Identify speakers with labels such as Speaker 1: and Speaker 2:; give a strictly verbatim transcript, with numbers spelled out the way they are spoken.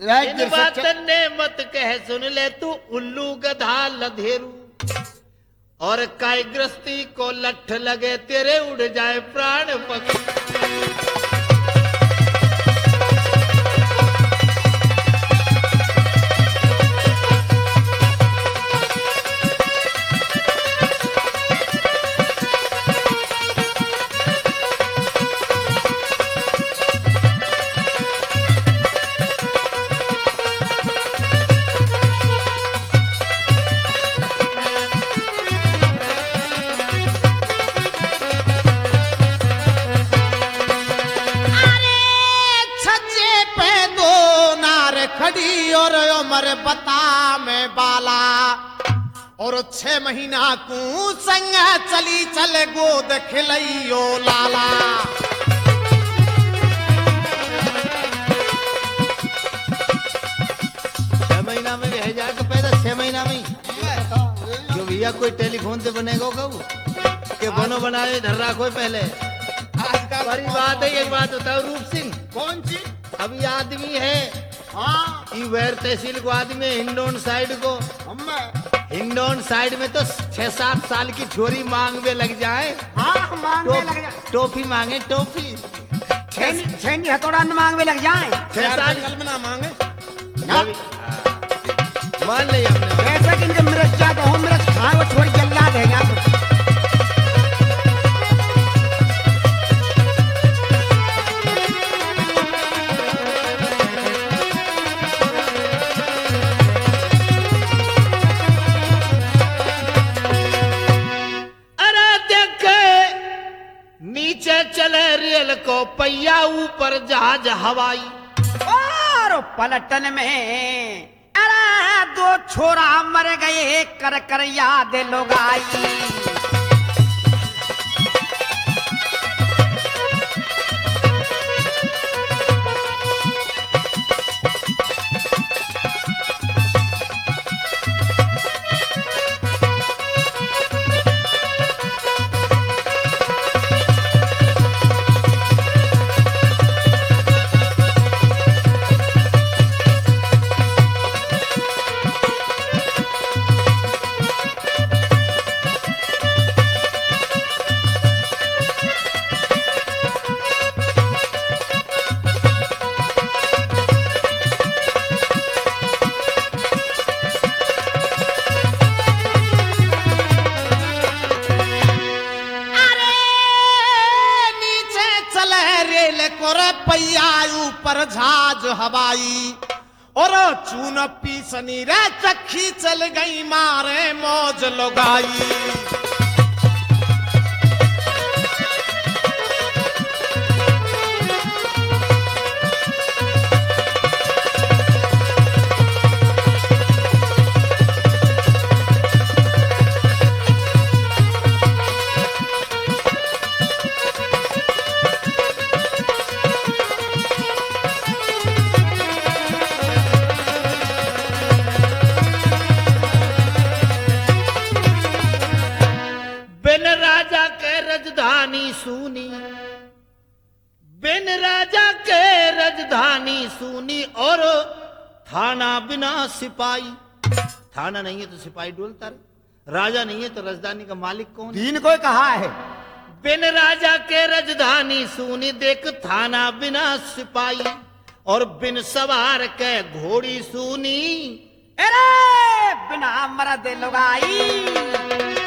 Speaker 1: इन बातन ने मत कह सुन ले तू उल्लू गधा लधेरू, और काय ग्रस्ती को लठ लगे तेरे उड़ जाए प्राण पक्षी।
Speaker 2: खड़ी और उम्र बता में बाला, और छह महीना को संग चली चल गोद खिलैयो लाला।
Speaker 1: छह महीना में रह जाएगा पैदा, छह महीना में क्यों भैया कोई टेलीफोन से बनेगा कब के बनो बनाए धर रखो पहले। बड़ी बात है, एक बात बताओ रूप सिंह,
Speaker 2: कौन सी?
Speaker 1: अभी आदमी है
Speaker 2: हाँ
Speaker 1: वैर तहसील को आदमी है, हिंडोन साइड को, हिंडोन साइड में तो छह सात साल की छोरी मांग में लग जाए।
Speaker 2: हाँ मांग में लग जाए,
Speaker 1: टोफी मांगे टोफी,
Speaker 2: छेनी हथौड़ा मांग में लग जाए,
Speaker 1: छह साल
Speaker 2: में ना मांगे
Speaker 1: मान लिया हमने।
Speaker 2: ऐसा कि इनके मिर्चा तो हो मिर्च खाए वो छोरी जल्ला देगा।
Speaker 1: चले रेल को पहिया ऊपर जहाज हवाई,
Speaker 2: और पलटन में अरे दो छोरा मर गए कर कर याद लोग आई। पहिया ऊपर झाज हवाई, और चून पीसनी रे चक्की चल गई मारे मौज लगाई।
Speaker 1: सुनी बिन राजा के राजधानी सुनी, और थाना बिना सिपाही, थाना नहीं है तो सिपाही डोलता रहे, राजा नहीं है तो राजधानी का मालिक कौन?
Speaker 2: तीन को कहा है
Speaker 1: बिन राजा के राजधानी सुनी, देख थाना बिना सिपाही, और बिन सवार के घोड़ी सुनी,
Speaker 2: अरे बिना मर्द लुगाई।